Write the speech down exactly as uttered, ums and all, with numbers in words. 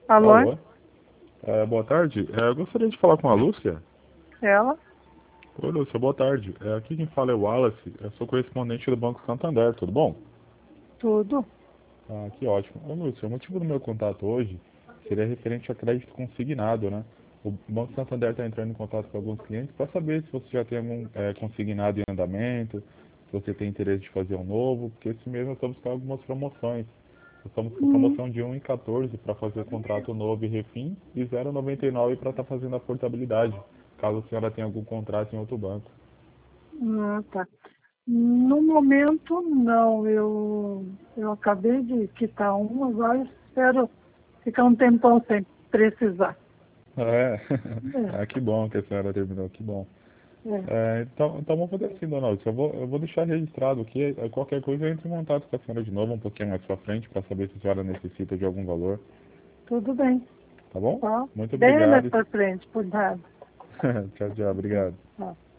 Alô? Alô? É, boa tarde. É, eu gostaria de falar com a Lúcia. Ela? Oi, Lúcia, boa tarde. É, aqui quem fala é o Wallace. Eu sou correspondente do Banco Santander, tudo bom? Tudo? Ah, que ótimo. Ô, Lúcia, o motivo do meu contato hoje seria referente a crédito consignado, né? O Banco Santander está entrando em contato com alguns clientes para saber se você já tem algum é, consignado em andamento, se você tem interesse de fazer um novo, porque esse mês nós estamos com algumas promoções. Nós estamos com Hum, promoção de um em quatorze para fazer contrato novo e refim e zero vírgula noventa e nove para estar fazendo a portabilidade, caso a senhora tenha algum contrato em outro banco. ah, tá. No momento, não. Eu, eu acabei de quitar um, agora espero ficar um tempão sem precisar. É, É, ah, que bom que a senhora terminou, que bom. é. É, então, então vamos fazer assim, Donald. Eu vou, eu vou deixar registrado aqui. eh, Qualquer coisa eu entro em contato com a senhora de novo, um pouquinho mais pra frente, para saber se a senhora necessita de algum valor. Tudo bem. Tá bom? Tá? Muito Bem mais obrigado. para frente, por nada. Tchau, tchau. É, Obrigado. tá.